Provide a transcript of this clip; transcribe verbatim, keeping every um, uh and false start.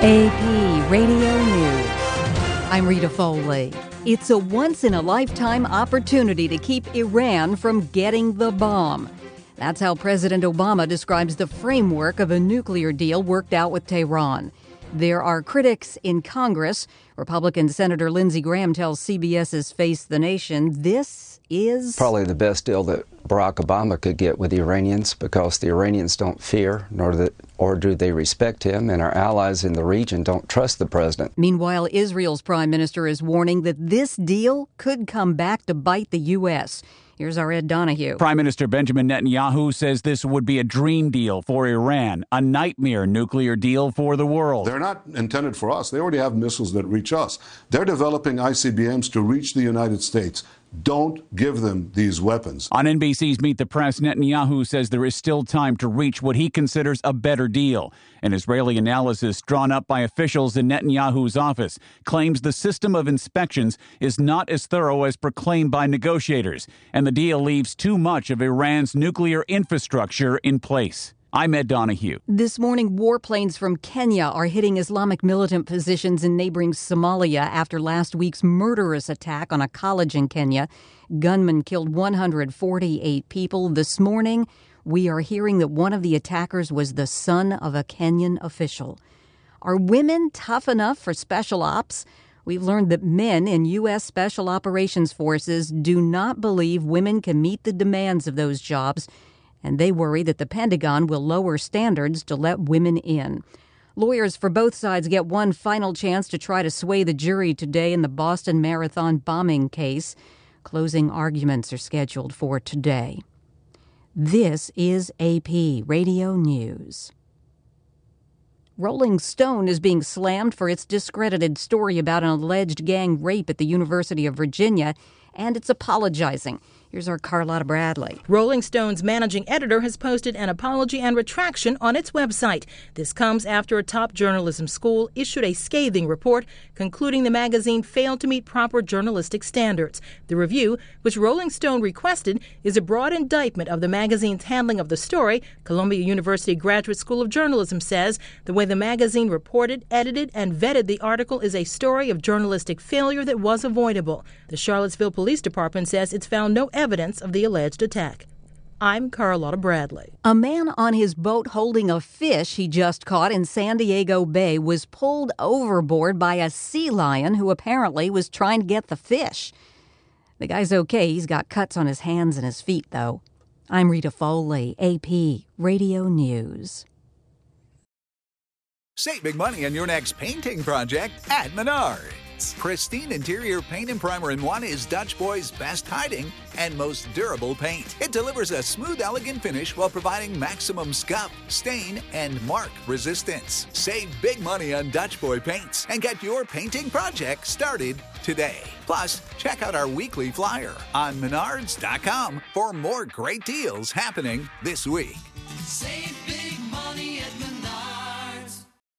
A P Radio News. I'm Rita Foley. It's a once-in-a-lifetime opportunity to keep Iran from getting the bomb. That's how President Obama describes the framework of a nuclear deal worked out with Tehran. There are critics in Congress. Republican Senator Lindsey Graham tells CBS's Face the Nation this is probably the best deal that Barack Obama could get with the Iranians, because the Iranians don't fear, nor that, or do they respect him, and our allies in the region don't trust the president. Meanwhile, Israel's prime minister is warning that this deal could come back to bite the U S. Here's our Ed Donahue. Prime Minister Benjamin Netanyahu says this would be a dream deal for Iran, a nightmare nuclear deal for the world. They're not intended for us. They already have missiles that reach us. They're developing I C B Ms to reach the United States. Don't give them these weapons. On N B C's Meet the Press, Netanyahu says there is still time to reach what he considers a better deal. An Israeli analysis drawn up by officials in Netanyahu's office claims the system of inspections is not as thorough as proclaimed by negotiators, and the deal leaves too much of Iran's nuclear infrastructure in place. I'm Ed Donahue. This morning, warplanes from Kenya are hitting Islamic militant positions in neighboring Somalia after last week's murderous attack on a college in Kenya. Gunmen killed one hundred forty-eight people. This morning, we are hearing that one of the attackers was the son of a Kenyan official. Are women tough enough for special ops? We've learned that men in U S Special Operations Forces do not believe women can meet the demands of those jobs, and they worry that the Pentagon will lower standards to let women in. Lawyers for both sides get one final chance to try to sway the jury today in the Boston Marathon bombing case. Closing arguments are scheduled for today. This is A P Radio News. Rolling Stone is being slammed for its discredited story about an alleged gang rape at the University of Virginia, and it's apologizing. Here's our Carlotta Bradley. Rolling Stone's managing editor has posted an apology and retraction on its website. This comes after a top journalism school issued a scathing report concluding the magazine failed to meet proper journalistic standards. The review, which Rolling Stone requested, is a broad indictment of the magazine's handling of the story. Columbia University Graduate School of Journalism says the way the magazine reported, edited, and vetted the article is a story of journalistic failure that was avoidable. The Charlottesville Police Department says it's found no evidence evidence of the alleged attack. I'm Carlotta Bradley. A man on his boat holding a fish he just caught in San Diego Bay was pulled overboard by a sea lion who apparently was trying to get the fish. The guy's okay. He's got cuts on his hands and his feet, though. I'm Rita Foley, A P Radio News. Save big money on your next painting project at Menards. Pristine interior paint and primer in one is Dutch Boy's best hiding and most durable paint. It delivers a smooth, elegant finish while providing maximum scuff, stain, and mark resistance. Save big money on Dutch Boy paints and get your painting project started today. Plus, check out our weekly flyer on menards dot com for more great deals happening this week. Save big.